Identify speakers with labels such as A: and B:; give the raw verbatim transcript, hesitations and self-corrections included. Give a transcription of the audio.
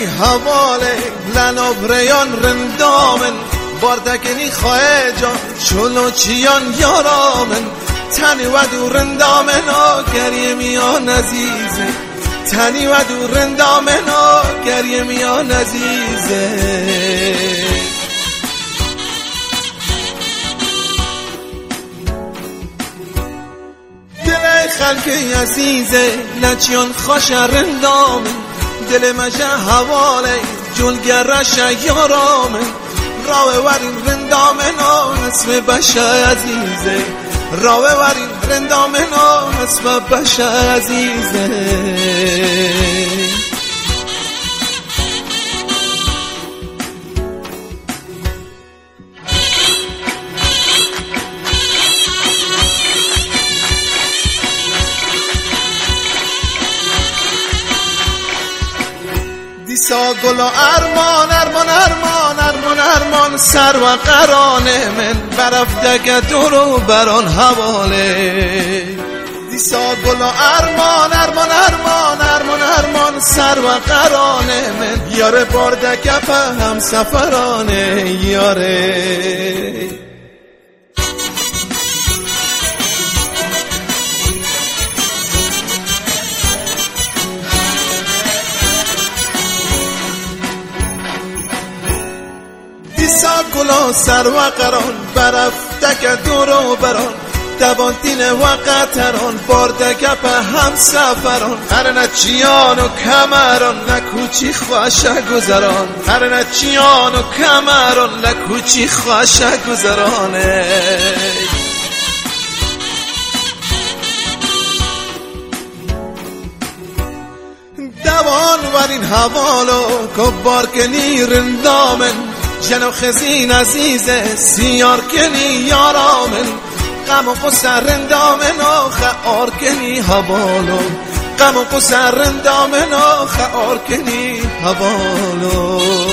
A: کنی حواله لناب ریان رندامن باردکنی خواه جان چلو چیان یارامن تنی و دو رندامن گریه میان عزیزه تنی و دو رندامن گریه میان عزیزه دل خلق عزیزه لچیان خوش رندامن دل مجه حواله جلگرش یارامن راوه ورین رندامن اسم بشه عزیزه راوه ورین رندامن اسم بشه عزیزه دیسا گل و ارمان ارمان ارمان ارمان ارمان سر و قرانه من برفته دورو بران حواله دیسا گل و ارمان ارمان ارمان ارمان ارمان سر و قرانه من یاره برده کپه هم سفرانه یاره دیسا گلا سر و قران برفته که دورو بران دوانتین و قطران بارده گپ هم سفران هر نچیان و کمران نکوچی خوشه گذران هر نچیان و کمران نکوچی خوشه گذرانه دوان ورین حوالو کبار کنی رندامن جنو خزین عزیزه سیار کنی یارامن غم و قصر رندامن خار کنی حوالو غم و قصر رندامن خار کنی حوالو